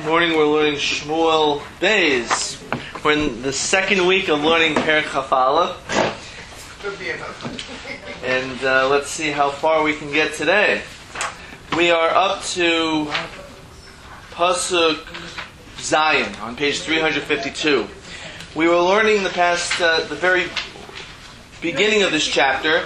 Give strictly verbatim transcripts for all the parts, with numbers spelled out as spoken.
morning we're learning Shmuel Beis. We're in the second week of learning Perek Chaf Aleph. And uh, let's see how far we can get today. We are up to Pasuk Zayin on page three hundred fifty-two. We were learning the past, uh, the very beginning of this chapter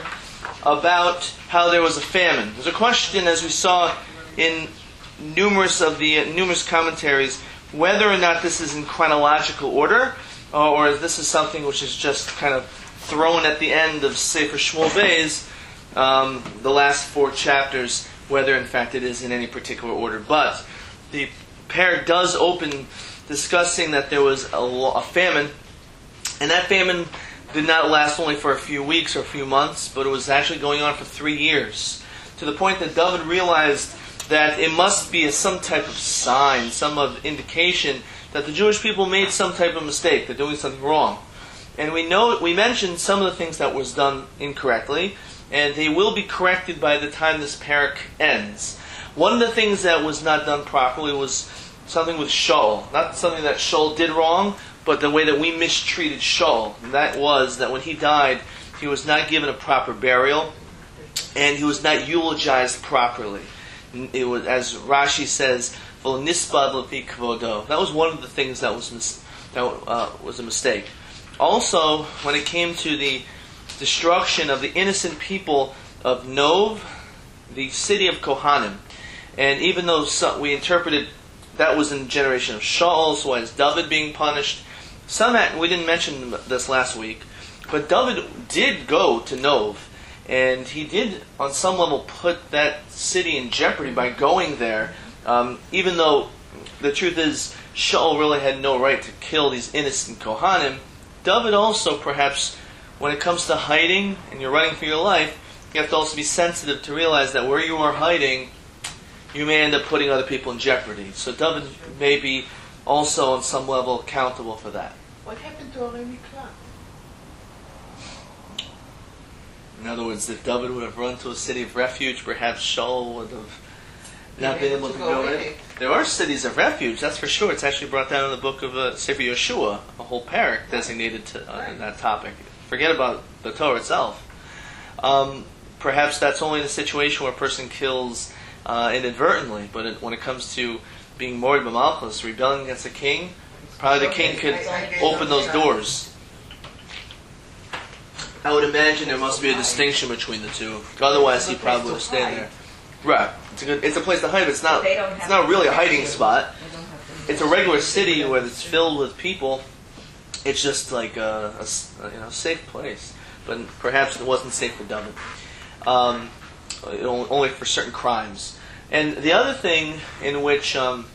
about how there was a famine. There's a question, as we saw in numerous of the uh, numerous commentaries, whether or not this is in chronological order, uh, or if this is something which is just kind of thrown at the end of Sefer Shmuel Beis, um, the last four chapters, whether in fact it is in any particular order. But the parak does open discussing that there was a, a famine, and that famine did not last only for a few weeks or a few months, but it was actually going on for three years, to the point that David realized that it must be a, some type of sign, some of indication that the Jewish people made some type of mistake, they're doing something wrong. And we know we mentioned some of the things that was done incorrectly, and they will be corrected by the time this parak ends. One of the things that was not done properly was something with Shaul. Not something that Shaul did wrong, but the way that we mistreated Shaul. And that was that when he died, he was not given a proper burial, and he was not eulogized properly. It was, as Rashi says, "V'nispad l'pi kvodo." That was one of the things that was mis- that uh, was a mistake. Also, when it came to the destruction of the innocent people of Nov, the city of Kohanim, and even though some, we interpreted that was in the generation of Shaul, so why is David being punished? Some we didn't mention this last week, but David did go to Nov. And he did, on some level, put that city in jeopardy by going there, um, even though the truth is, Shaul really had no right to kill these innocent Kohanim. David also, perhaps, when it comes to hiding, and you're running for your life, you have to also be sensitive to realize that where you are hiding, you may end up putting other people in jeopardy. So David may be also, on some level, accountable for that. What happened to Orei Miklat? In other words, if David would have run to a city of refuge, perhaps Shaul would have not been able to go in. There are cities of refuge, that's for sure. It's actually brought down in the book of uh, Sefer Yeshua, a whole parak designated to uh, in that topic. Forget about the Torah itself. Um, perhaps that's only in a situation where a person kills uh, inadvertently, but it, when it comes to being morid b'malchus, rebelling against a king, probably the king could open those doors. I would imagine there must be a distinction between the two. Otherwise, he probably would have stayed there. Right. It's a good. It's a place to hide, but it's not. It's not really a hiding spot. It's a regular city where it's filled with people. It's just like a, a you know safe place, but perhaps it wasn't safe for David. Um, only for certain crimes. And the other thing in which um,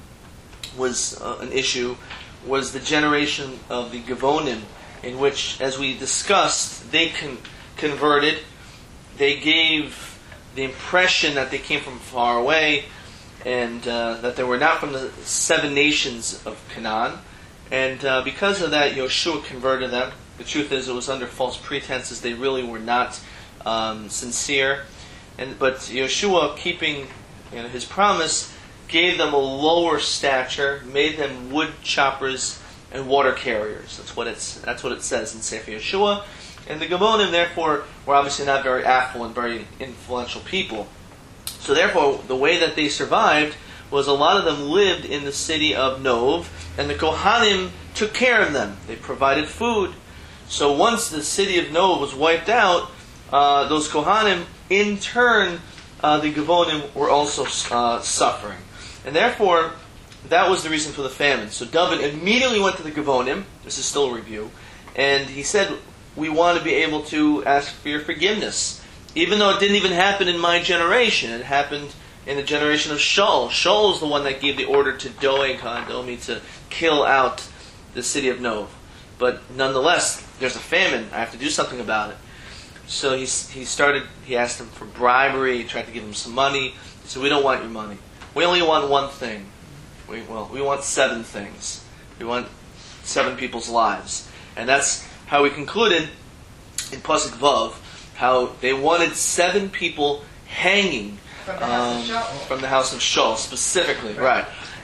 was uh, an issue was the generation of the Gavonim, in which, as we discussed, they con- converted. They gave the impression that they came from far away, and uh, that they were not from the seven nations of Canaan. And uh, because of that, Yoshua converted them. The truth is, it was under false pretenses. They really were not um, sincere. And but Yoshua, keeping you know, his promise, gave them a lower stature, made them wood choppers and water carriers. That's what it's. That's what it says in Sefer Yeshua. And the Gavonim, therefore, were obviously not very affluent, very influential people. So therefore, the way that they survived was a lot of them lived in the city of Nov, and the Kohanim took care of them. They provided food. So once the city of Nov was wiped out, uh, those Kohanim, in turn, uh, the Gavonim were also uh, suffering. And therefore, that was the reason for the famine. So David immediately went to the Gavonim. This is still a review. And he said, we want to be able to ask for your forgiveness. Even though it didn't even happen in my generation. It happened in the generation of Shaul. Shaul is the one that gave the order to Doeg HaDomi to kill out the city of Nov. But nonetheless, there's a famine. I have to do something about it. So he, he started, he asked him for bribery. He tried to give him some money. He said, we don't want your money. We only want one thing. We, well, we want seven things. We want seven people's lives. And that's how we concluded in Pasuk Vav, how they wanted seven people hanging from the um, house of Shaul. From the house of Shaul, specifically. Right.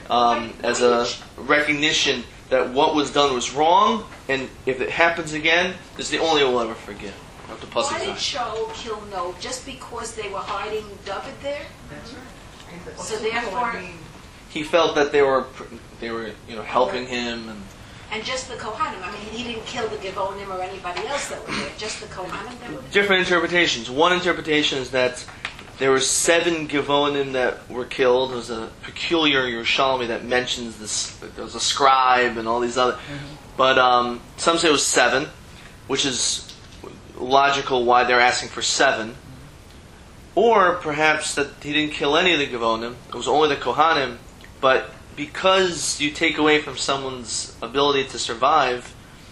um, as a recognition that what was done was wrong, and if it happens again, it's the only we'll ever forgive. What the Why did pasuk says. Shaul kill Nob? Just because they were hiding David there? That's right. So therefore, He felt that they were they were you know helping him, and and just the Kohanim. I mean, he didn't kill the Givonim or anybody else that were there. Just the Kohanim that were there. different interpretations. One interpretation is that there were seven Givonim that were killed. There's a peculiar Yerushalmi that mentions this. There was a scribe and all these other. But um, some say it was seven, which is logical why they're asking for seven. Or perhaps that he didn't kill any of the Givonim. It was only the Kohanim. But because you take away from someone's ability to survive,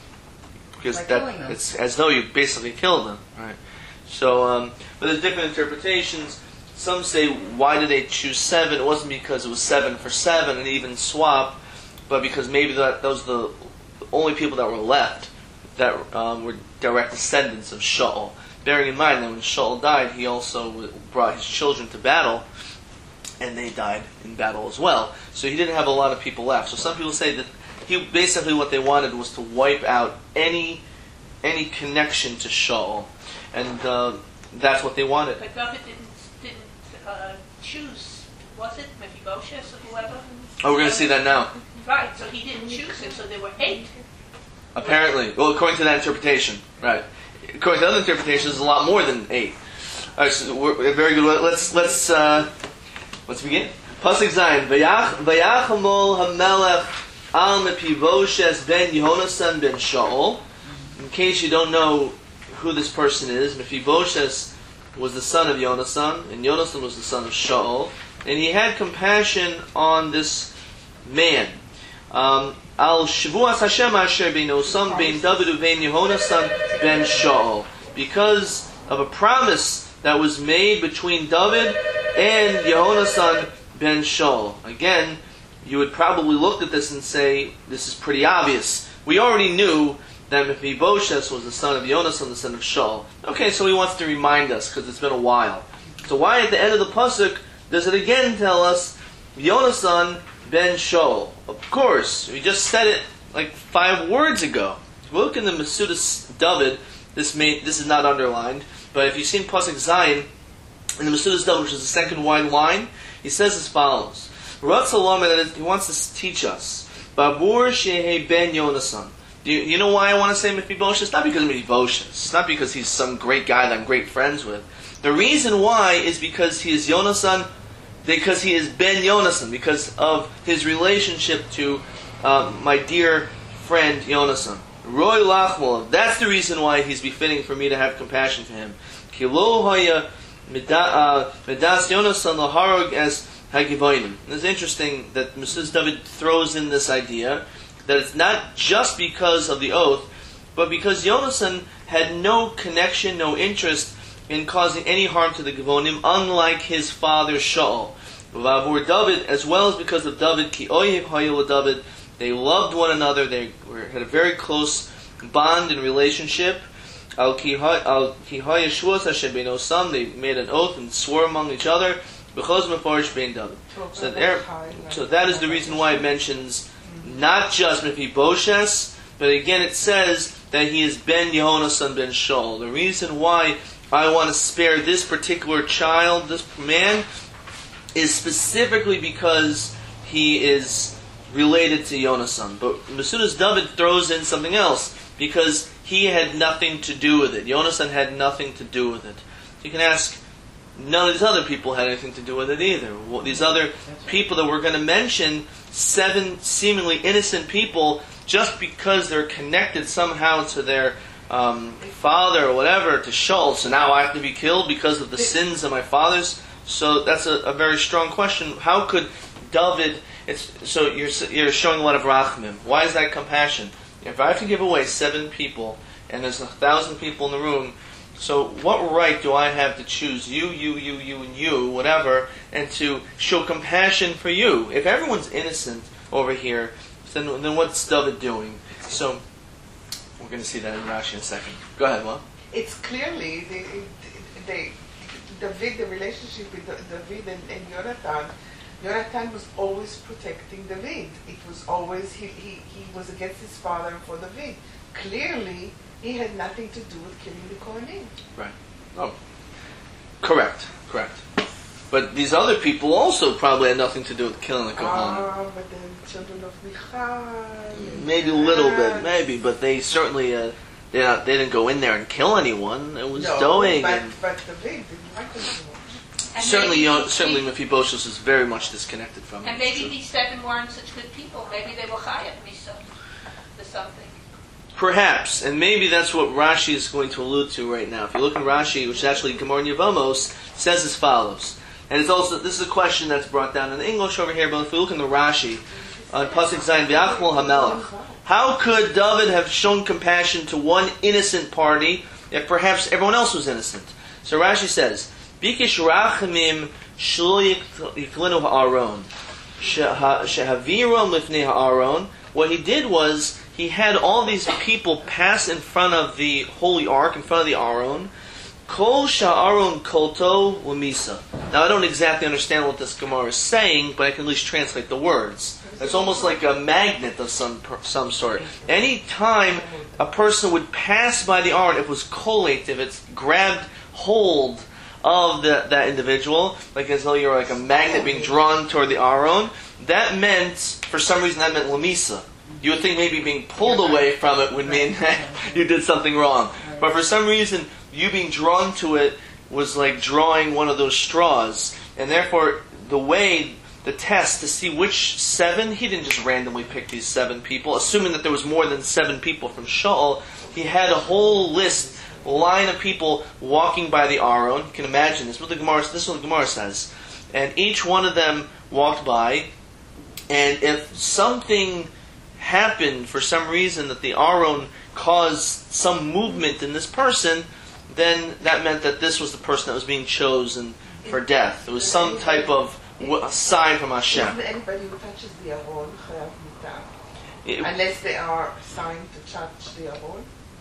because By killing that them. it's as though you basically killed them, right? So, um, but there's different interpretations. Some say, why did they choose seven? It wasn't because it was seven for seven, and even swap, but because maybe that those are the only people that were left that um, were direct descendants of Shaul. Bearing in mind that when Shaul died, he also brought his children to battle, and they died in battle as well. So he didn't have a lot of people left. So some people say that he basically what they wanted was to wipe out any any connection to Shaul, and uh, that's what they wanted. But David didn't didn't uh, choose, was it Mephibosheth or whoever? Oh, we're going to see that now. Right, so he didn't choose him, so there were eight. Apparently, well, according to that interpretation, right? According to other interpretations, there's a lot more than eight. All right, so we're, very good. Let's let's uh, let's begin. Pasuk Zayin. Vayachamol hamelech al Mephibosheth ben Yehonasan ben Shaul. In case you don't know who this person is, Mephibosheth was the son of Yonasan, and Yonasan was the son of Shaul, and he had compassion on this man. Um, Al Shavuas Hashem Asher ben Osam ben David uvein Yehonasan ben Shaul, because of a promise that was made between David and Yehonasan ben Shaul. Again, you would probably look at this and say, this is pretty obvious. We already knew that Mephibosheth was the son of Yonasan, the son of Shaul. Okay, so he wants to remind us, because it's been a while. So why at the end of the pasuk does it again tell us Yonasan ben Shaul? Of course, we just said it like five words ago. If you look in the Masudas David, this may, this is not underlined, but if you've seen pasuk Zayin, in the Masudas David, which is the second white line, he says as follows. Ratzalam, that is, he wants to teach us. Babur shehe ben Yonasan. Do you, you know why I want to say Mephibosheth? It's not because of Mephibosheth. It's not because he's some great guy that I'm great friends with. The reason why is because he is Yonasan, because he is Ben Yonasan, because of his relationship to uh, my dear friend Yonasan. Roy Lachmol. That's the reason why he's befitting for me to have compassion for him. Kilo hoya medas Yonasan laharog as hagivoinim. It's interesting that Missus David throws in this idea that it's not just because of the oath, but because Yonasan had no connection, no interest in causing any harm to the Givonim, unlike his father Shaul. Vavur David, as well as because of David, ki oyev hayil David, they loved one another, they were, had a very close bond and relationship. Al ki hayeshuas Hashem ben Osam, they made an oath and swore among each other. B'choz mefarish ben David. So, there, so that is the reason why it mentions not just Mephibosheth, but again it says that he is Ben Yehonasan ben Shaul. The reason why I want to spare this particular child, this man, is specifically because he is related to Yonasan. But as soon as David throws in something else, because he had nothing to do with it. Yonasan had nothing to do with it. You can ask, none of these other people had anything to do with it either. Well, these other people that we're going to mention, seven seemingly innocent people, just because they're connected somehow to their um, father or whatever, to Shaul, so now I have to be killed because of the sins of my fathers. So that's a, a very strong question. How could David? It's so you're you're showing a lot of rachmim. Why is that compassion? If I have to give away seven people and there's a thousand people in the room, so what right do I have to choose you, you, you, you, and you, whatever, and to show compassion for you? If everyone's innocent over here, then then what's David doing? So we're going to see that in Rashi in a second. Go ahead, Mom. It's clearly the, the, David, the relationship with David and, and Jonathan Jonathan was always protecting David. It was always, he, he, he was against his father and for David. Clearly, he had nothing to do with killing the Kohanim. Right. Oh. Correct. Correct. But these other people also probably had nothing to do with killing the Kohanim. Ah, but the children of Michal. Maybe a little bit, maybe, but they certainly uh, they not, they didn't go in there and kill anyone. It was no, doing. but, and but David didn't like them so much. And certainly, maybe you know, these certainly peop- Mephibosheth is very much disconnected from it. And maybe So- these seven weren't such good people. Maybe they were chayav misa for something. Perhaps, and maybe that's what Rashi is going to allude to right now. If you look in Rashi, which is actually Gemara Yevamos, says as follows. And it's also, this is a question that's brought down in English over here, but if we look in the Rashi, on Pasuk Zayin, V'achmol HaMelech, how could David have shown compassion to one innocent party if perhaps everyone else was innocent? So Rashi says, Bikish rachamim shlo yiklinu ha'aron, shehaviram lifnei ha'aron. What he did was, he had all these people pass in front of the Holy Ark, in front of the Aron. Kol sha'aron kolto lamisa. Now I don't exactly understand what this Gemara is saying, but I can at least translate the words. It's almost like a magnet of some some sort. Any time a person would pass by the Aron, if it was collate, if it's grabbed hold of the, that individual, like as though you're like a magnet being drawn toward the Aron, that meant, for some reason, that meant lamisa. You would think maybe being pulled away from it would mean that you did something wrong. But for some reason, you being drawn to it was like drawing one of those straws. And therefore, the way, the test to see which seven, he didn't just randomly pick these seven people, assuming that there was more than seven people from Shaul. He had a whole list, line of people walking by the Aron. You can imagine this. What the Gemara, this is what the Gemara says. And each one of them walked by, and if something happened for some reason that the Aron caused some movement in this person, then that meant that this was the person that was being chosen for death. It was some type of w- sign from Hashem. Isn't anybody who touches the Aron chayav mita? It- Unless they are signed to touch the Aron?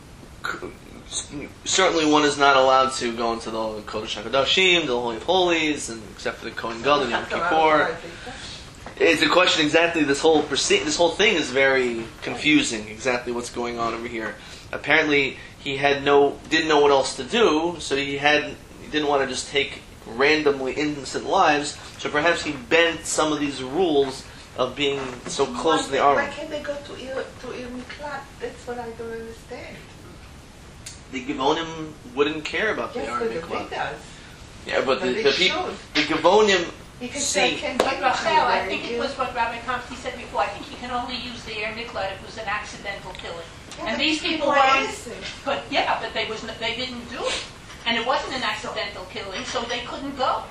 c- certainly one is not allowed to go into the Kodesh HaKadoshim, the Holy of Holies, and except for the Kohen Gadol and Yom Kippur. It's a question exactly, this whole proce- this whole thing is very confusing, exactly what's going on over here. Apparently, he had no, didn't know what else to do, so he had, he didn't want to just take randomly innocent lives, so perhaps he bent some of these rules of being so close to the Why Aron. can't they go to Ir, to Ir Miklat? That's what I don't understand. The Givonim wouldn't care about the Yes, Aron but the Miklat. does. Yeah, but the, But the they people, should. the Givonim, Because See, I can But give Rachel, you I very think it good- was what Rabbi Kamsky said before. I think you can only use the air miklat if it was an accidental killing. Yeah, And but these people are weren't. innocent. But yeah, but they was n- they didn't do it, and it wasn't an accidental killing, so they couldn't go.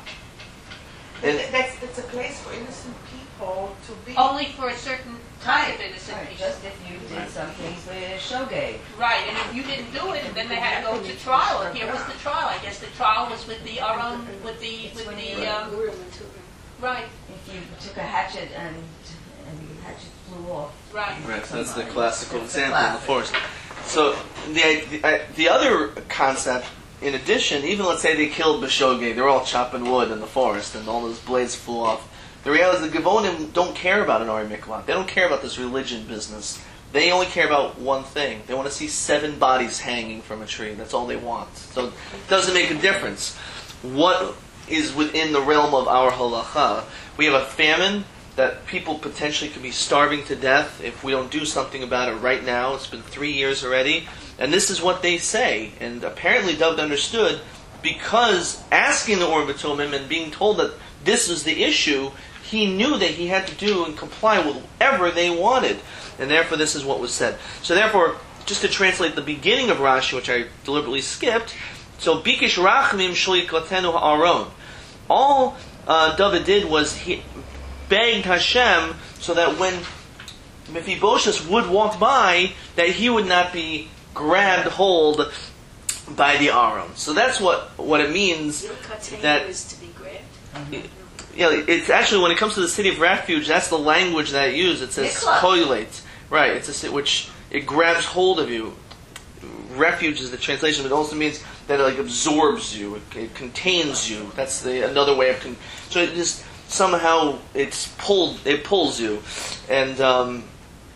And- But that's, that's a place for innocent people to be. Only for a certain kind of Right, innocent right. people. Just if you did something for shogeg. Right, and if you didn't do it, then they had to go to trial. And here was the trial. I guess the trial was with the our own, with the with the um, Urim and Turim. right, If you took a hatchet and and the hatchet flew off. right. right, so that's the Somebody. classical That's the example in the classic. forest. So the, the uh, the other concept, in addition, even let's say they killed B'shogeg, they're all chopping wood in the forest, and all those blades flew off. The reality is the Givonim don't care about an Ari Miklat. They don't care about this religion business. They only care about one thing. They want to see seven bodies hanging from a tree. That's all they want. So it doesn't make a difference what is within the realm of our halacha. We have a famine that people potentially could be starving to death if we don't do something about it right now. It's been three years already. And this is what they say. And apparently David understood, because asking the Urim V'Tumim and being told that this was the issue, he knew that he had to do and comply with whatever they wanted. And therefore this is what was said. So therefore, just to translate the beginning of Rashi, which I deliberately skipped, so Bikish Rachmim Shli Kotenu Ha'aron. All uh, David did was he begged Hashem so that when Mephibosheth would walk by, that he would not be grabbed hold by the Aron. So that's what, what it means. Your katenu That- is to be grabbed. Yeah, it's actually, when it comes to the city of refuge, that's the language that it uses. It says Miklat. koilate. Right, it's a ci- which it grabs hold of you. Refuge is the translation, but it also means that it like absorbs you. It, it contains you. That's the another way of con- so it just somehow it's pulled, it pulls you, and um,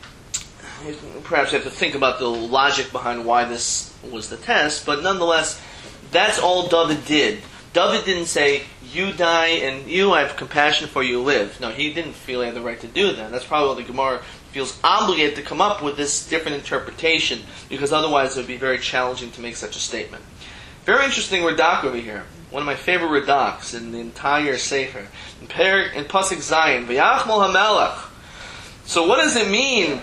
perhaps you have to think about the logic behind why this was the test. But nonetheless, that's all David did. David didn't say, "You die, and you, I have compassion for you, live." No, he didn't feel he had the right to do that. That's probably why the Gemara feels obligated to come up with this different interpretation, because otherwise it would be very challenging to make such a statement. Very interesting Radak over here. One of my favorite Radaks in the entire Sefer. In, per, in Pasuk Zayin, V'yachmol HaMelech. So what does it mean,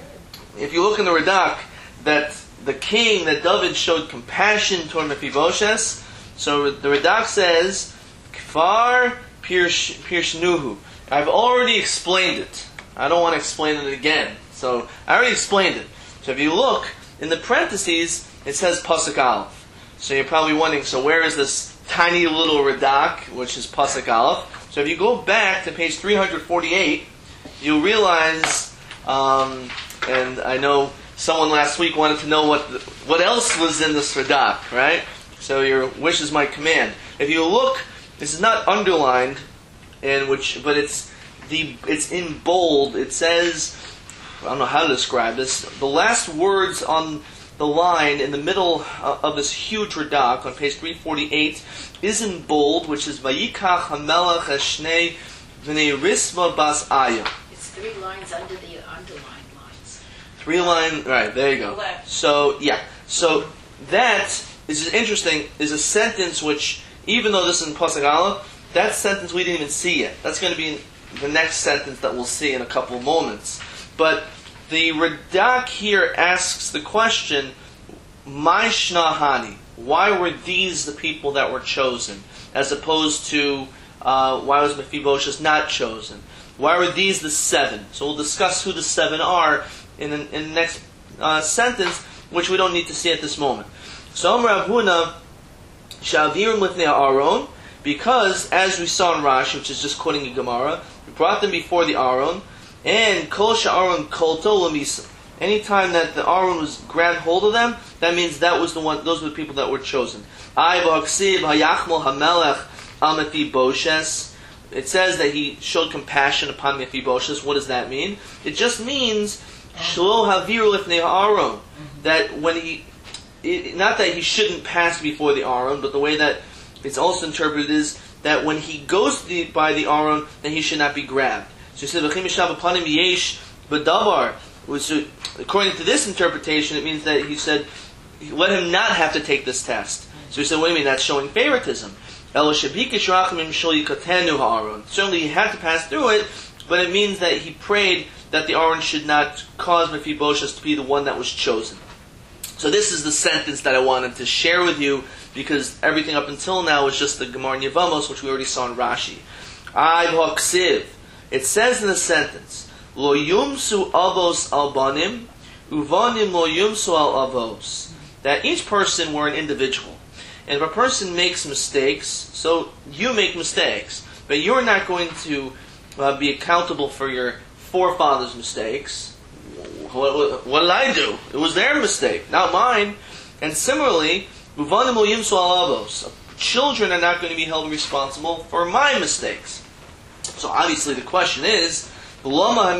if you look in the Radak, that the king, that David showed compassion toward Mephibosheth? So the Radak says, Kfar Pirshnuhu. I've already explained it. I don't want to explain it again. So I already explained it. So if you look in the parentheses, it says Pasuk Aleph. So you're probably wondering, so where is this tiny little Radak, which is Pasuk Aleph? So if you go back to page three forty-eight, you'll realize, um, and I know someone last week wanted to know what what else was in this Radak, right? So your wish is my command. If you look, this is not underlined, and which, but it's the it's in bold. It says, I don't know how to describe this. The last words on the line in the middle uh, of this huge Radak on page three forty-eight is in bold, which is Vayikach HaMelech Eshnei V'nei Risma Bas Aya. It's three lines under the underlined lines. Three line, right, there you go. So, yeah. So, that is interesting, is a sentence which, even though this is in Pasuk Aleph, that sentence we didn't even see yet. That's going to be the next sentence that we'll see in a couple of moments. But the Radak here asks the question, "My Shnahani," why were these the people that were chosen, as opposed to uh, why was Mephibosheth not chosen? Why were these the seven? So we'll discuss who the seven are in the, in the next uh, sentence, which we don't need to see at this moment. So Amar Rav Huna, Shavirim Lifnei Aaron, because as we saw in Rashi, which is just quoting a Gemara, we brought them before the Aaron. And Kol Sha'aron Kolto Lamisa. Anytime that the Aaron was grabbed hold of them, that means that was the one. Those were the people that were chosen. Ay b'haksiv hayachmol hamelech al Mephibosheth. It says that he showed compassion upon Mephibosheth. What does that mean? It just means shlo havir lifnei Aaron. That when he, it, not that he shouldn't pass before the Aaron, but the way that it's also interpreted is that when he goes the, by the Aaron, then he should not be grabbed. So he said, yesh b'davar. So according to this interpretation, it means that he said, let him not have to take this test. So he said, what do you mean? That's showing favoritism. Certainly he had to pass through it, but it means that he prayed that the Aaron should not cause Mephibosheth to be the one that was chosen. So this is the sentence that I wanted to share with you, because everything up until now was just the Gemara Yevamos, which we already saw in Rashi. Ay v'haksiv. It says in the sentence, Lo yumsu avos al banim, uvanim lo yumsu al avos. That each person were an individual. And if a person makes mistakes, so you make mistakes, but you're not going to uh, be accountable for your forefathers' mistakes. What, what, what did I do? It was their mistake, not mine. And similarly, uvanim lo yumsu al avos. Children are not going to be held responsible for my mistakes. So obviously the question is, why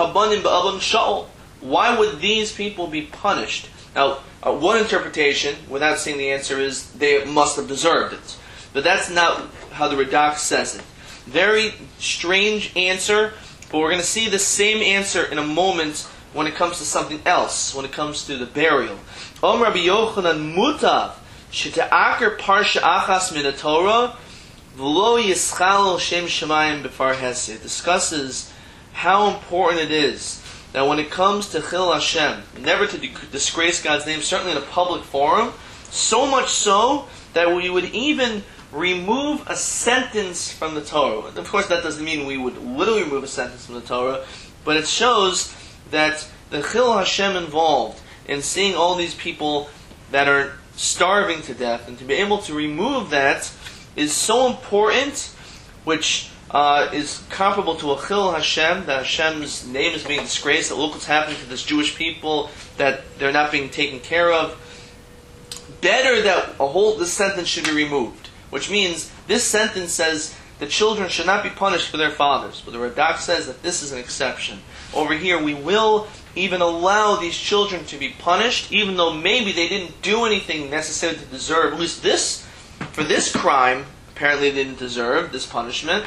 would these people be punished? Now, uh, one interpretation, without seeing the answer, is they must have deserved it. But that's not how the Radak says it. Very strange answer, but we're going to see the same answer in a moment when it comes to something else, when it comes to the burial. Om Rabbi Yochanan mutav sheta'akar parsha achas min Torah. V'lo yischal shem shemayim b'far hesed. Discusses how important it is that when it comes to Chil Hashem, never to disgrace God's name, certainly in a public forum, so much so that we would even remove a sentence from the Torah. Of course, that doesn't mean we would literally remove a sentence from the Torah, but it shows that the Chil Hashem involved in seeing all these people that are starving to death, and to be able to remove that is so important, which uh, is comparable to a Chil Hashem, that Hashem's name is being disgraced, that look what's happening to this Jewish people, that they're not being taken care of. Better that a whole, this sentence should be removed, which means this sentence says the children should not be punished for their fathers. But the Radak says that this is an exception. Over here, we will even allow these children to be punished, even though maybe they didn't do anything necessary to deserve, at least this, for this crime, apparently they didn't deserve this punishment.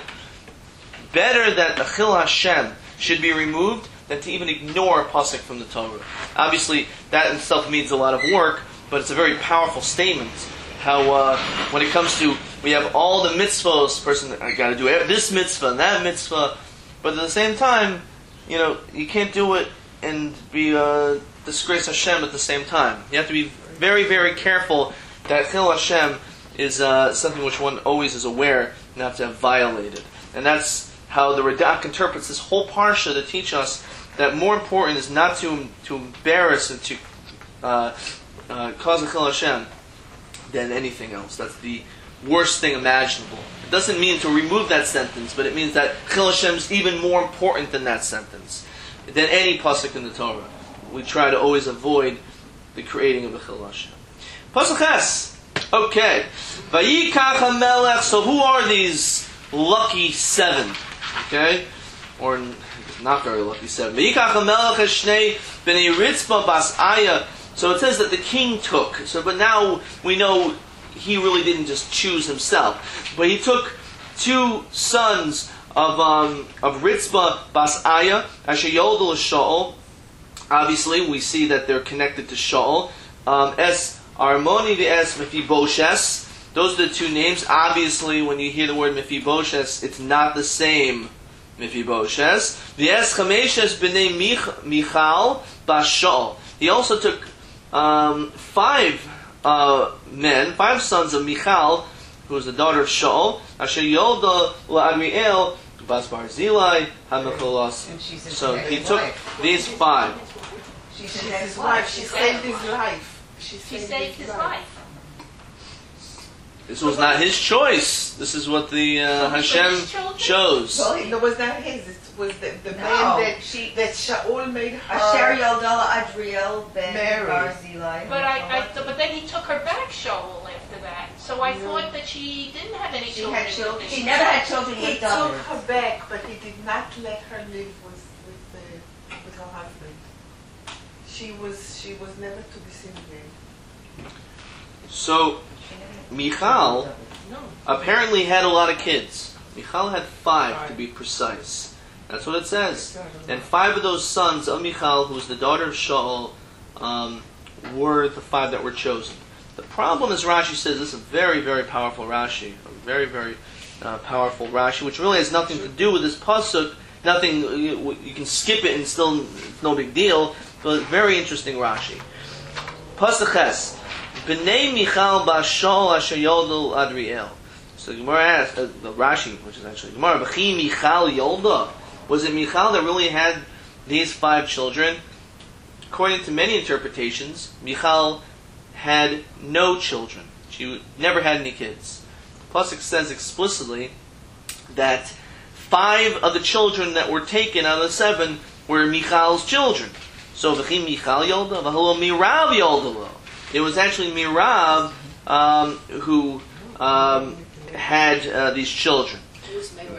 Better that the Chil Hashem should be removed than to even ignore a pasuk from the Torah. Obviously, that in itself means a lot of work, but it's a very powerful statement. How uh, when it comes to, we have all the mitzvahs, person, I got to do this mitzvah and that mitzvah, but at the same time, you know, you can't do it and be uh, disgrace Hashem at the same time. You have to be very, very careful that Chil Hashem is uh, something which one always is aware not to have violated. And that's how the Radak interprets this whole parsha to teach us that more important is not to to embarrass and to uh, uh, cause a Chil Hashem than anything else. That's the worst thing imaginable. It doesn't mean to remove that sentence, but it means that Chil Hashem is even more important than that sentence, than any pasuk in the Torah. We try to always avoid the creating of a Chil Hashem. Pasuk Ches. Okay. Vayikach HaMelech. So who are these lucky seven? Okay? Or not very lucky seven. Vayikach HaMelech Shnei Bnei Ritzpa Bas Aya. So it says that the king took. So, but now we know he really didn't just choose himself, but he took two sons of um, of Ritzpa Bas Aya, Asher Yoldel Shaul. Obviously, we see that they're connected to Shaul. Um, Es Armoni v'es Mephibosheth. Those are the two names. Obviously, when you hear the word Mephibosheth, it's not the same Mephibosheth. V'es Chameshes b'nei Mich- Michal Bas Shaul. He also took um, five uh, men, five sons of Michal, who was the daughter of Shaul. Asher Yolda LaAdriel Bas Barzilai HaMecholas. And she said So she he had took his wife. these five. She said His his wife, wife. she saved his life. She She saved, saved his life. This was not his choice. This is what the uh, Hashem chose. Well, it was not his. It was the, the No, man that she- that Shaul made her. Asher Yoldel Adriel ben Mary. Barzilai. But I, I, but then he took her back, Shaul, after that. So I thought that she didn't have any She children. had children. with She this never guy. had children He with took daughters. her back, but he did not let her live with with, the, with her husband. She was she was never to be seen again. So Michal No. apparently had a lot of kids. Michal had five, to be precise. That's what it says. And five of those sons of Michal, who was the daughter of Shaul, um, were the five that were chosen. The problem is, Rashi says, this is a very, very powerful Rashi, a very, very uh, powerful Rashi, which really has nothing to do with this pasuk. Nothing, you, you can skip it and still, it's no big deal. But very interesting Rashi. Pasuk Ches. B'nei Michal bas Shaul asher yoldel Adriel. So the Gemara asks, uh, the Rashi, which is actually Gemara, B'chi Michal Yolda. Was it Michal that really had these five children? According to many interpretations, Michal had no children. She never had any kids. The pasuk says explicitly that five of the children that were taken out of the seven were Michal's children. So V'chi Michal Yolda, V'halo Mirav Yoldalo. It was actually Mirav um, who um, had uh, these children. Who's Meirav?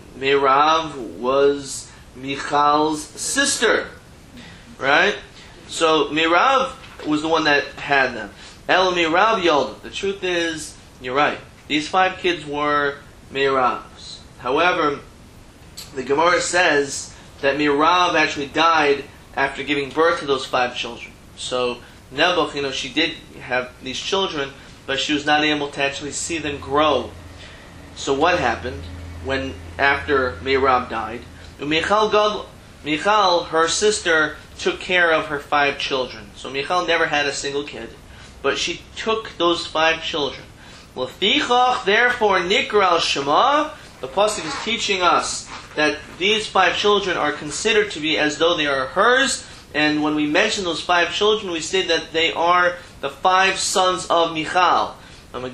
Mirav was Michal's sister, right? So Mirav was the one that had them. El Mirav Yolda. The truth is, you're right. These five kids were Mirav's. However, the Gemara says that Mirav actually died after giving birth to those five children. So Nebuch, you know, she did have these children, but she was not able to actually see them grow. So what happened when, after Mirav died, Michal, God, Michal, her sister, took care of her five children. So Michal never had a single kid, but she took those five children. Lefichach, therefore, Nikra Shema, the pasuk is teaching us that these five children are considered to be as though they are hers. And when we mention those five children, we say that they are the five sons of Michal. The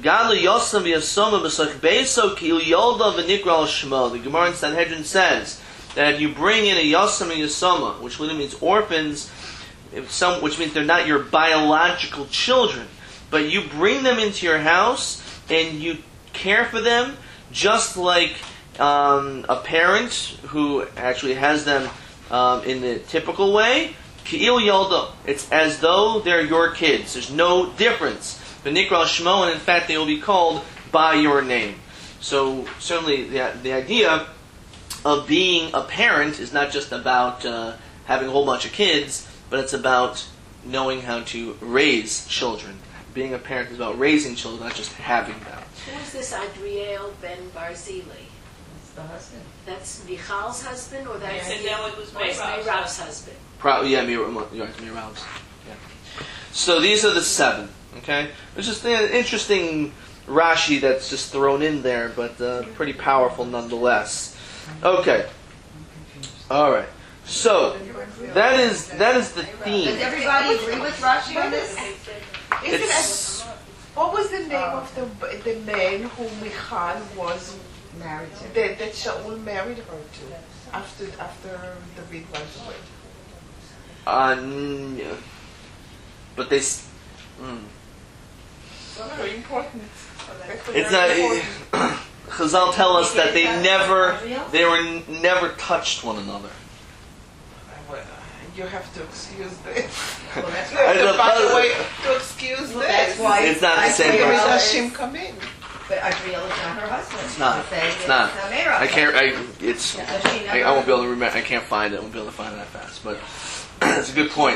Gemara in Sanhedrin says that you bring in a Yosam and Yosama, which literally means orphans, if some, which means they're not your biological children, but you bring them into your house and you care for them just like um, a parent who actually has them um, in the typical way. Ki'il yoldo. It's as though they're your kids. There's no difference. V'nikra shmo, and in fact they will be called by your name. So certainly the, the idea of being a parent is not just about uh, having a whole bunch of kids, but it's about knowing how to raise children. Being a parent is about raising children, not just having them. Who is this Adriel ben Barzili? It's the husband. That's Michal's husband, or that's And no, it was or it's Meirab's Meirab's husband? Pro- yeah, Mir- you're right, Mirab's. Yeah. So these are the seven. Okay, it's just an interesting Rashi that's just thrown in there, but uh, pretty powerful nonetheless. Okay, all right. So that is that is the theme. Does everybody agree with Rashi on this? Isn't It's it, what was the name of the the man who Michal was Married to. that, that Shaul married her to after after David runs away? uh, n- but they. s- Mm. Very important. It's Very not. important. Chazal tell us that they never they were n- never touched one another. Well, you have to excuse this. Well, that's You I have know, to find but- a way to excuse Well, this. that's why It's not the I same say Where person. does Adriel Hashem is- come in? But Adriel is not her husband. It's not. To say It's not. Meirab's I can't. husband. I. It's. Does she I, never- I won't be able to remember. I can't find it. I won't be able to find it that fast. But it's a good point.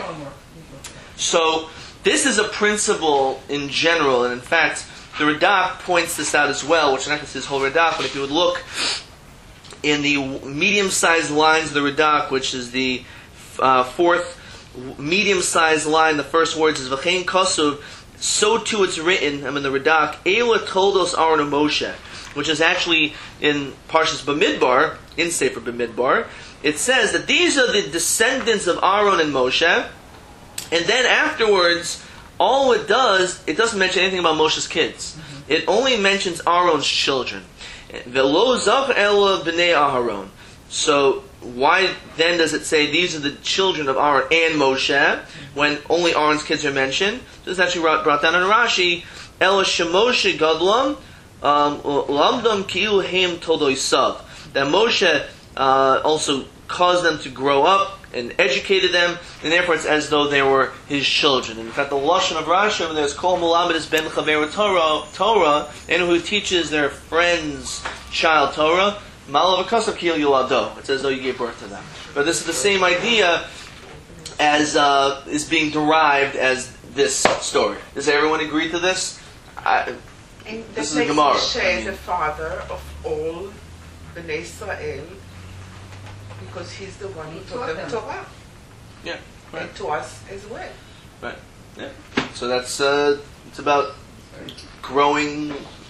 So this is a principle in general, and in fact, the Radak points this out as well, which is not his whole Radak, but if you would look in the medium-sized lines of the Radak, which is the uh, fourth medium-sized line, the first words is V'chein Kasuv, so too it's written, I'm in the Radak, Eila Toldos Aaron and Moshe, which is actually in Parshas Bamidbar, in Sefer Bamidbar. It says that these are the descendants of Aaron and Moshe, and then afterwards, all it does, it doesn't mention anything about Moshe's kids. Mm-hmm. It only mentions Aaron's children. V'lo zach ela b'nei Aharon. So why then does it say these are the children of Aaron and Moshe when only Aaron's kids are mentioned? This is actually brought down in Rashi. Ela shemoshe gadlam lamdam ki'u heim todoisav. That Moshe uh, also caused them to grow up and educated them, and therefore it's as though they were his children. In fact, the lashon of Rashi over there is Kol Melamed is Ben Chaver Torah, Torah, and who teaches their friend's child Torah. Malav Akasav Kil Yulado. It's as though you gave birth to them. But this is the same idea as uh, is being derived as this story. Does everyone agree to this? I, And This that is makes Gemara. Moshe I mean- the father of all Bnei Israel because he's the one who He taught taught them them. Torah. Yeah, right. And to us as well. Right. Yeah. So that's uh, it's about growing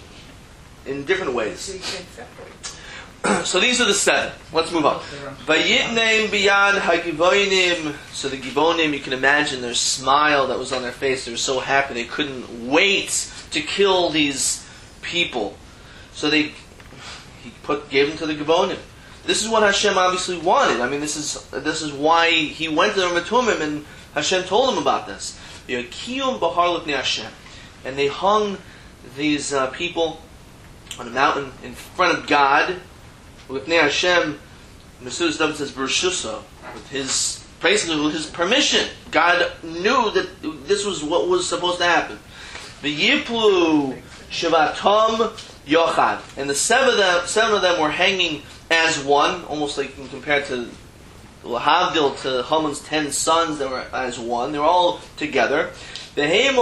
in different So ways. you can separate. So these are the seven. Let's move on. Vayitneim biyad hagivonim. So the givonim, you can imagine their smile that was on their face. They were so happy they couldn't wait to kill these people. So they he put gave them to the givonim. This is what Hashem obviously wanted. I mean, this is this is why he went to the Matumim and Hashem told him about this. Yakiyum bahar lifnei Hashem, and they hung these uh, people on a mountain in front of God. Lifnei Hashem, Mesudus David says Bershusa, with his basically with his permission. God knew that this was what was supposed to happen. V'yiplu Shavatom Yochad, and the seven of them, seven of them were hanging as one, almost like you can compare it to Lahavdil to Haman's ten sons that were as one. They were all together. And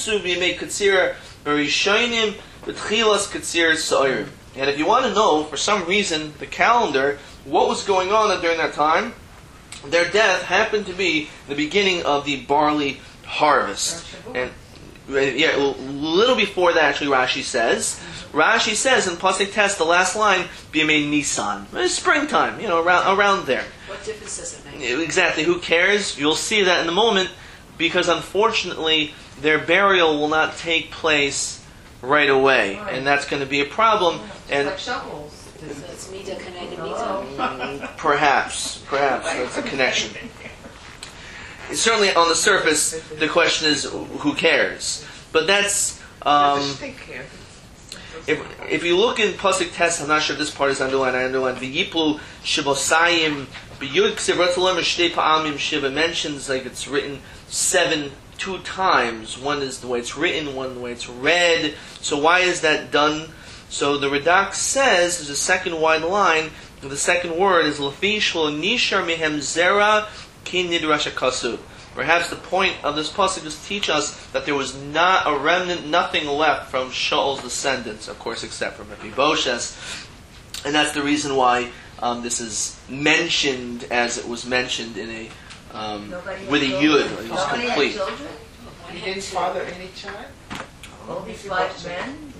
if you want to know, for some reason, the calendar, what was going on during that time, their death happened to be the beginning of the barley harvest. And yeah, a little before that, actually, Rashi says. Rashi says in Pasuk Test, the last line, B'yamei Nisan. It's springtime, you know, around around there. What difference does it make? Exactly. Who cares? You'll see that in a moment, because unfortunately, their burial will not take place right away, Right. and that's going to be a problem. And Like shovels. So it's Mida Kaneda Mida. mm, perhaps, perhaps that's a connection. Certainly, on the surface, the question is, who cares? But that's. There's a Um, shtick here. if if you look in Pasuk Tes, I'm not sure if this part is underlined. I underlined V'yiplu Shivosayim B'Yud Ksevratolem Shtei Pa'amim Shiva mentions like it's written seven two times. One is the way it's written, one the way it's read. So why is that done? So the Radak says there's a second wide line. The second word is Lafi Shlo Nishar Mehem Zera Ki Nidrash HaKasuv. Perhaps the point of this pasuk is to teach us that there was not a remnant, nothing left from Shaul's descendants, of course, except for Mephibosheth, and that's the reason why um, this is mentioned as it was mentioned in a um, with a yud. It was Nobody had complete. children? He didn't father any child. All these five men?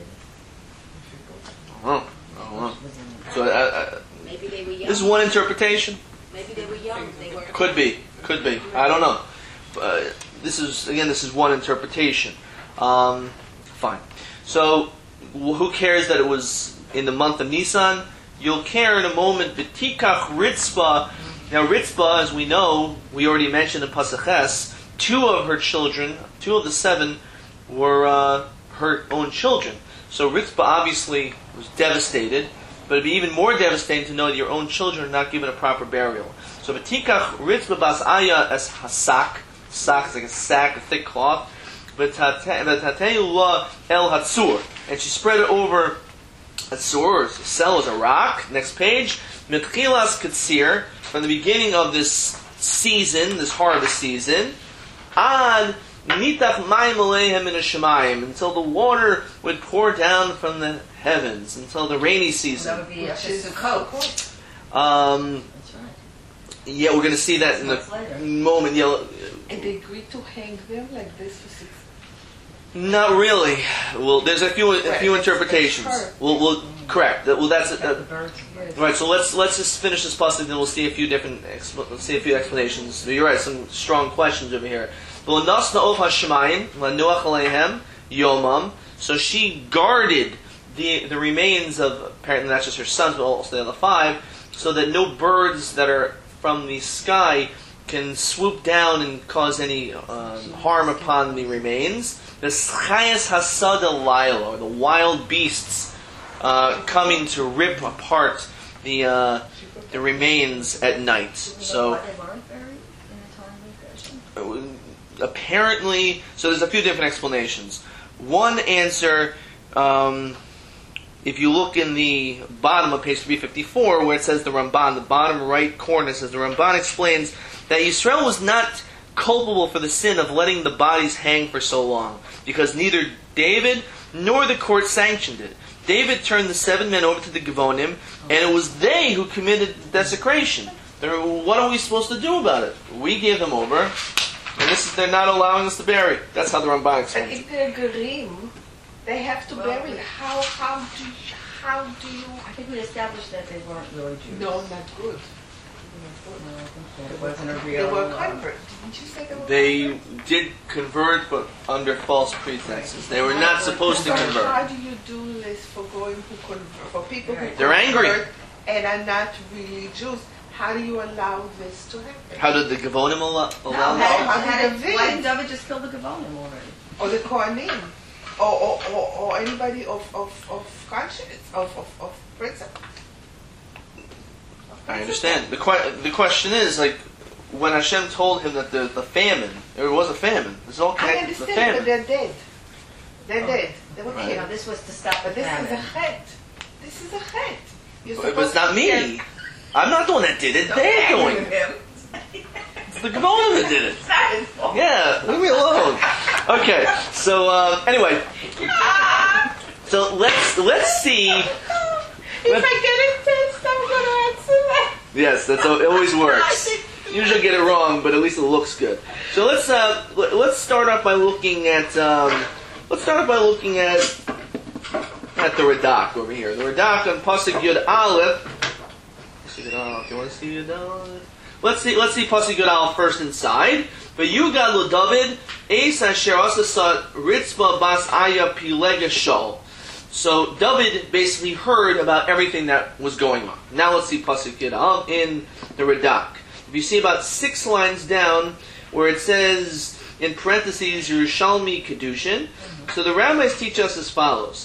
Oh, oh, so uh, uh, Maybe they were young. this is one interpretation. Maybe they were young. They were. Could be, could be. I don't know. Uh, this is again. This is one interpretation. Um, fine. So, wh- who cares that it was in the month of Nisan? You'll care in a moment. B'tikach Ritzpah. Now, Ritzpah, as we know, we already mentioned in Pasuk Ches, two of her children, two of the seven, were uh, her own children. So Ritzpah obviously was devastated. But it'd be even more devastating to know that your own children are not given a proper burial. So B'tikach Ritzpah Bas Aya as Hasak. Sak is like a sack, a thick cloth. V'tateu la el Hatzur. And she spread it over Hatzur, or cell as a rock. Next page. Mitchilas Katsir. From the beginning of this season, this harvest season. Ad Nitach Mayim Aleihem in Shemayim. Until the water would pour down from the heavens. Until the rainy season. That would be a Sukkot. Um, That's right. yeah, we're going to see that in Months a later. moment. Yeah, And they agreed to hang them like this for six. not really. Well, there's a few a few Right. interpretations. Sure. We'll, we'll correct. Well, that's Got the uh, birds. right. So let's let's just finish this passage, then we'll see a few different expl- let's see a few explanations. So you're right. Some strong questions over here. Yomam. So she guarded the the remains of apparently not just her sons, but also the other five, so that no birds that are from the sky can swoop down and cause any um, harm upon the remains. The Schayas Hasada Laila, or the wild beasts, uh, coming to rip apart the uh, the remains at night. So Why they weren't buried in a timely fashion? uh, apparently, so there's a few different explanations. One answer, um, if you look in the bottom of page three fifty-four, where it says the Ramban, the bottom right corner says the Ramban explains that Yisrael was not culpable for the sin of letting the bodies hang for so long, because neither David nor the court sanctioned it. David turned the seven men over to the Givonim, and it was they who committed desecration. They're, what are we supposed to do about it? We gave them over, and this is they're not allowing us to bury. That's how the Ramban But explains it. if they're Gerim, they have to Well, bury. How how do you, how do you? I think we established that they weren't really Jews. No, not good. No, I think that it wasn't a They real. were uh, convert. Didn't you say they were? They convert? did convert, but under false pretenses. They were not supposed to So convert. how do you do this for going who convert, for people who They're angry. convert and are not really Jews? How do you allow this to happen? How did the Givonim allow, No, allow how that? did- how how did did why David- did David just kill the Gavonim already? Or the Kohanim? Or, or, or, or anybody of, of, of conscience, of, of, of principle? I understand. The que- the question is, like, when Hashem told him that the, the famine, there was a famine. This is all I connected to the understand, but famine. they're dead. They're Oh. dead. They were Right. You know, killed. this was to stop the But this is a famine. chet. This is a chet. You're But, but it's supposed not to me. get- I'm not the one that did it. They're doing it. It's the Givonim that did it. Yeah, leave me alone. Okay, so um, anyway, so let's let's see. If I get it test, I'm going to answer that. Yes, that's how it always works. Usually get it wrong, but at least it looks good. So let's uh, l- let's start off by looking at um, let's start off by looking at at the Radak over here. The Radak on Pasuk Yud Aleph. Pasuk Yud Aleph. You want to see Yud Aleph? Let's see. Let's see Pasuk Yud Aleph first inside. But you got lo David Eis Asher Asasa Ritzba Bas Aya Pilega Shol. So David basically heard about everything that was going on. Now let's see Pasuk Yud Aleph in the Radak. If you see about six lines down where it says in parentheses Yerushalmi Kedushin, so the rabbis teach us as follows.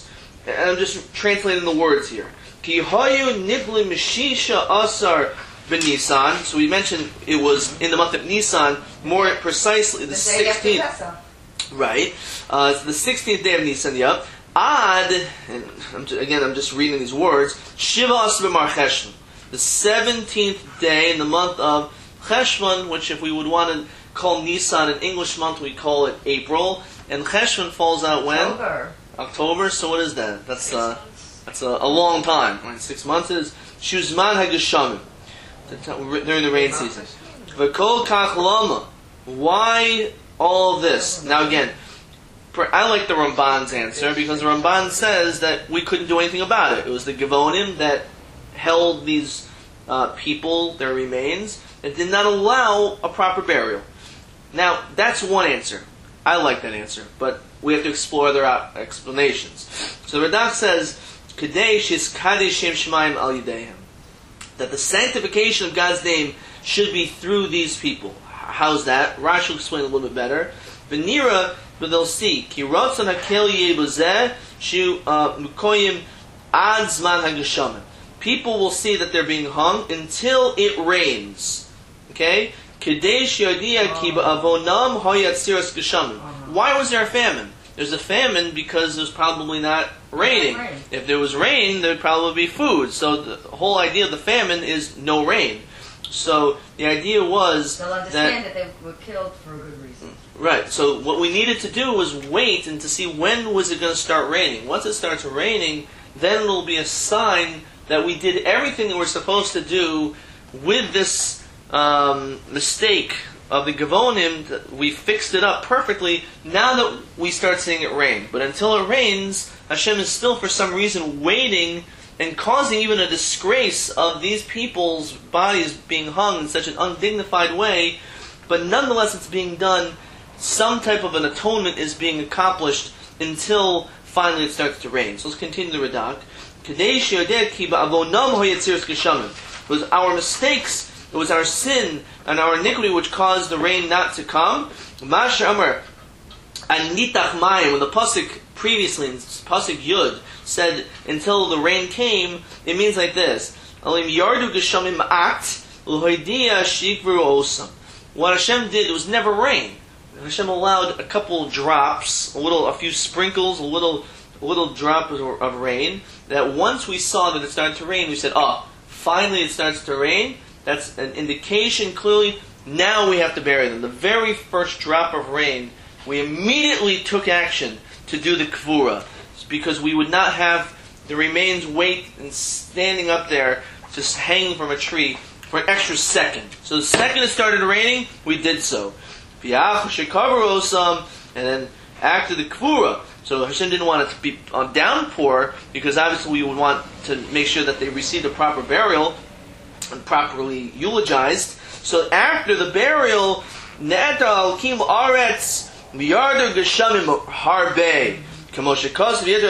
and I'm just translating the words here. Ki hayu nigli mishisha asar b'Nisan. So we mentioned it was in the month of Nisan, more precisely the sixteenth. Right. Uh, it's the sixteenth day of Nisan, yep. Ad, and I'm just, again I'm just reading these words, Shiva Asar b'Mar Cheshvan. The seventeenth day in the month of Cheshvan, which if we would want to call Nisan an English month, we call it April. And Cheshvan falls out when? October. October. So what is that? That's uh, that's a, a long time. Right? Six months is Shuzman HaGeshamim, during the rain season. V'kol kach lama. Why all of this? Now again, I like the Ramban's answer because the Ramban says that we couldn't do anything about it. It was the Gevonim that held these uh, people, their remains, and did not allow a proper burial. Now, that's one answer. I like that answer, but we have to explore other explanations. So the Radak says, "Kadei shiskadei shem shemaim al yideihem," that the sanctification of God's name should be through these people. How's that? Rashi will explain a little bit better. V'nira, but they'll see. Ki ratzon hakel yebuzeh shu mukoyim ad zman hageshamim. People will see that they're being hung until it rains. Okay? Why was there a famine? There's a famine because there's probably not raining. Rain. If there was rain, there'd probably be food. So the whole idea of the famine is no rain. So the idea was They'll understand that, that they were killed for a good reason. right. So what we needed to do was wait and to see when was it going to start raining. Once it starts raining, then it'll be a sign that we did everything that we're supposed to do with this um, mistake of the Gevonim. That we fixed it up perfectly. Now that we start seeing it rain, but until it rains, Hashem is still for some reason waiting and causing even a disgrace of these people's bodies being hung in such an undignified way. But nonetheless, it's being done. Some type of an atonement is being accomplished until finally it starts to rain. So let's continue the Radak. It was our mistakes, it was our sin and our iniquity which caused the rain not to come. Masha Amar Anitach Mayim, when the pasuk previously in pasuk Yud said until the rain came, it means like this: Alim Yardu Geshamim Act L'Hoidia Shikvru Osam. What Hashem did, it was never rain. Hashem allowed a couple drops, a little, a few sprinkles, a little, a little drop of, of rain. That once we saw that it started to rain, we said, "Oh, finally it starts to rain." That's an indication. Clearly, now we have to bury them. The very first drop of rain, we immediately took action to do the kvura, because we would not have the remains wait and standing up there, just hanging from a tree for an extra second. So the second it started raining, we did so. And then after the kvura, so Hashem didn't want it to be on downpour, because obviously we would want to make sure that they received a proper burial and properly eulogized. So after the burial, Nata Alkim Aretz Miyardu Geshamim Harbe. We'll see later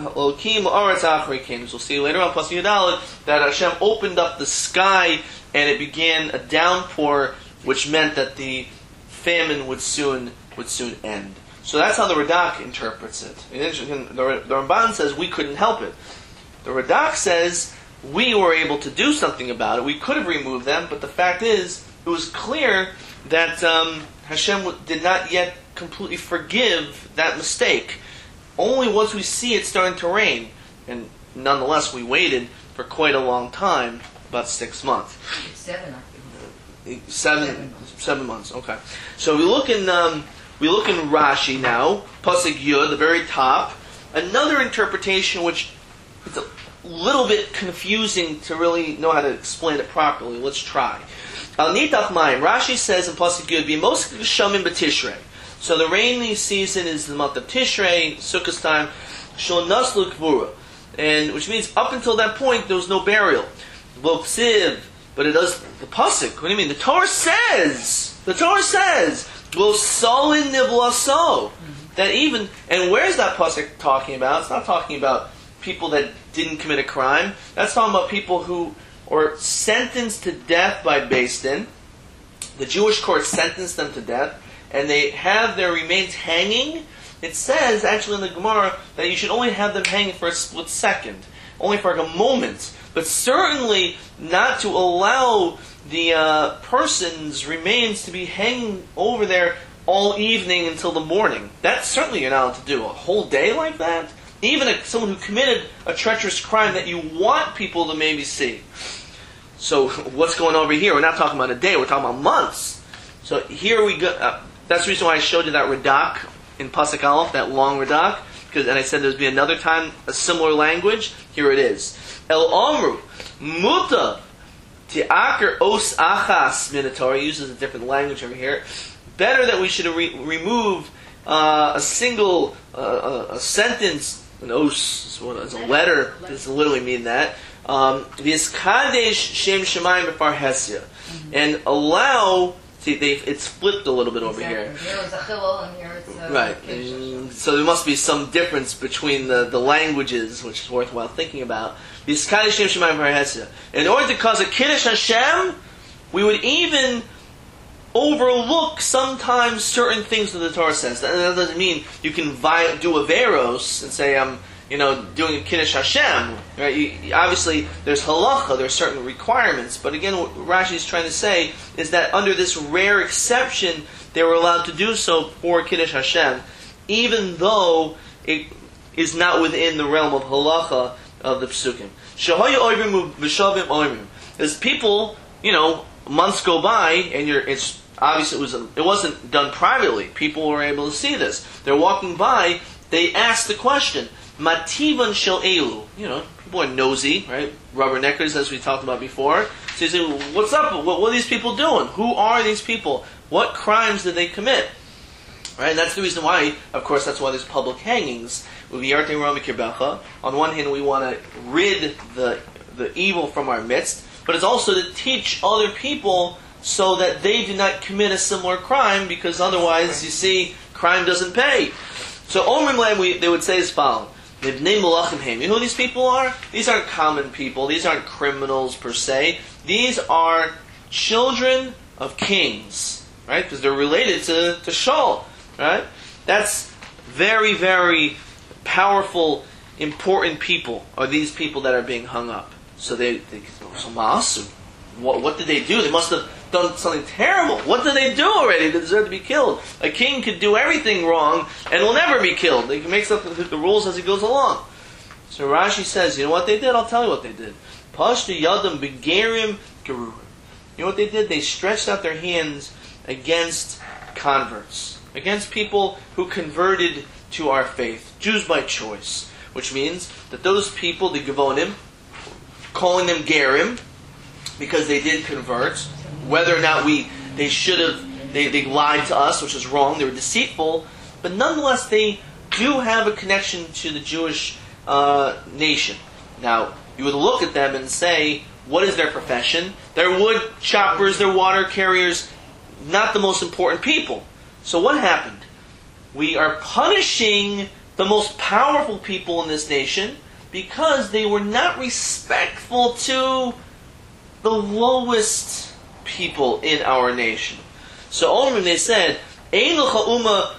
on, plus Yudalit, that Hashem opened up the sky and it began a downpour, which meant that the famine would soon would soon end. So that's how the Radak interprets it. The, the Ramban says we couldn't help it. The Radak says we were able to do something about it. We could have removed them, but the fact is, it was clear that um, Hashem did not yet completely forgive that mistake. Only once we see it starting to rain, and nonetheless we waited for quite a long time, about six months. Seven. Seven, Seven. seven months. Okay. So we look in um, we look in Rashi now, pasuk Yud, the very top. Another interpretation which is a little bit confusing to really know how to explain it properly. Let's try. Al Nitach Mayim. Rashi says in pasuk Yud, "B'mos Geshamim b'Tishrei." So the rainy season is the month of Tishrei, Sukkot time, Shel Naslu Kvura, and which means up until that point there was no burial. V'ksiv, but it does the pasuk. What do you mean? The Torah says, the Torah says, V'solin nivlaso, that even, and where's that pasuk talking about? It's not talking about people that didn't commit a crime. That's talking about people who are sentenced to death by Beis Din. The Jewish court sentenced them to death, and they have their remains hanging it says actually in the Gemara that you should only have them hanging for a split second, only for like a moment, but certainly not to allow the uh, person's remains to be hanging over there all evening until the morning. That certainly you're not allowed to do. A whole day like that? Even a, someone who committed a treacherous crime that you want people to maybe see. So what's going on over here? We're not talking about a day, we're talking about months. So here we go. Uh, that's the reason why I showed you that Radak in Pasuk Aleph, that long Radak, because and I said there'd be another time a similar language. Here it is. El Omru Muta Ti'akar Os Achas Minotaur uses a different language over here. Better that we should re- remove uh, a single uh, a, a sentence, an os is a letter. Doesn't literally mean that. Um, V'yiskadesh Shem Shemayim B'far Hesia, and allow. See, they, it's flipped a little bit over Exactly. here. Here it's a chilul and here it's a Right. kiddush. Mm, So there must be some difference between the, the languages, which is worthwhile thinking about. V'yiskadesh Shem Shemayim B'far Hesia. In order to cause a Kiddush Hashem, we would even overlook sometimes certain things that the Torah says. That, that doesn't mean you can vi- do a veros and say I'm, you know, doing a Kiddush Hashem. Right? You, obviously, there's halacha, there's certain requirements. But again, what Rashi is trying to say is that under this rare exception, they were allowed to do so for Kiddush Hashem, even though it is not within the realm of halacha of the psukim. Shahoyu oivim v'shavim oivim. There's people, you know, months go by, and you're, it's obviously it was a, it wasn't done privately. People were able to see this. They're walking by. They ask the question, "Mativan shel elu." You know, people are nosy, right? Rubberneckers, as we talked about before. So you say, "What's up? What, what are these people doing? Who are these people? What crimes did they commit?" Right? And that's the reason why, of course, that's why there's public hangings. On one hand, we want to rid the the evil from our midst, but it's also to teach other people so that they do not commit a similar crime, because otherwise, you see, crime doesn't pay. So, Omrim Lam, we they would say as follows: You know who these people are? These aren't common people. These aren't criminals per se. These are children of kings, right? Because they're related to, to Shaul, right? That's very, very powerful, important people are these people that are being hung up. So they, they so Ma'asu. What, what did they do? They must have done something terrible. What did they do already to deserve to be killed? A king could do everything wrong and will never be killed. He makes up the, the rules as he goes along. So Rashi says, you know what they did? I'll tell you what they did. Pashtu yadam begerim gerurim. You know what they did? They stretched out their hands against converts, against people who converted to our faith, Jews by choice, which means that those people, the Gevonim, calling them gerim, because they did convert, whether or not we they should have, they, they lied to us, which is wrong, they were deceitful, but nonetheless they do have a connection to the Jewish uh, nation. Now, you would look at them and say, what is their profession? They're wood choppers, they're water carriers, not the most important people. So what happened? We are punishing the most powerful people in this nation because they were not respectful to the lowest people in our nation. So Omrim, they said, Ein l'cha uma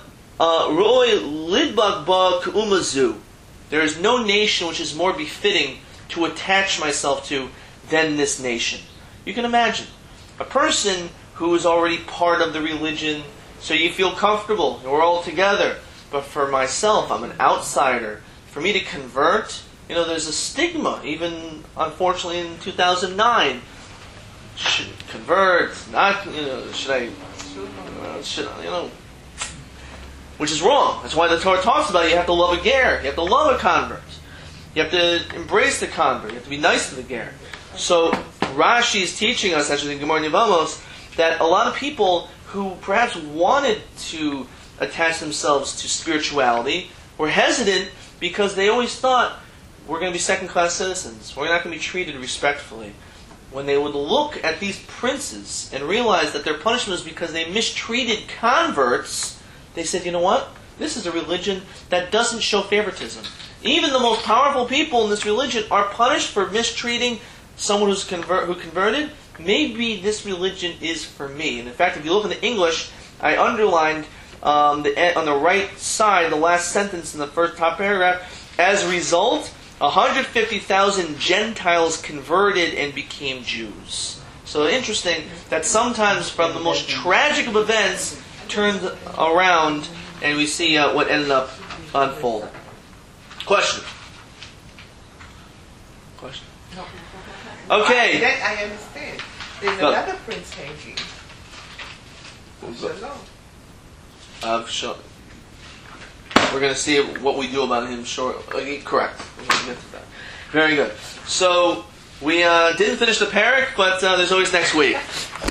roi lidbak ba k'uma zu. There is no nation which is more befitting to attach myself to than this nation. You can imagine a person who is already part of the religion, so you feel comfortable, we're all together. But for myself, I'm an outsider. For me to convert, you know, there's a stigma, even unfortunately in two thousand nine. Should convert, not, you know, should I, uh, should I, you know, which is wrong. That's why the Torah talks about it. You have to love a ger, you have to love a convert. You have to embrace the convert, you have to be nice to the ger. So Rashi is teaching us, actually in Gemara Yevamos, that a lot of people who perhaps wanted to attach themselves to spirituality were hesitant because they always thought, we're going to be second-class citizens, we're not going to be treated respectfully. When they would look at these princes and realize that their punishment was because they mistreated converts, they said, you know what? This is a religion that doesn't show favoritism. Even the most powerful people in this religion are punished for mistreating someone who's convert, who converted. Maybe this religion is for me. And in fact, if you look in the English, I underlined um, the, on the right side, the last sentence in the first top paragraph, as a result, one hundred fifty thousand Gentiles converted and became Jews. So interesting that sometimes from the most tragic of events turned around and we see uh, what ended up unfolding. Question? Question? Okay. Then I understand. There's Go. another prince hanging. Shalom. Uh, sure. We're going to see what we do about him shortly. Uh, correct. We're going to get to that. Very good. So, we uh, didn't finish the parak, but uh, there's always next week.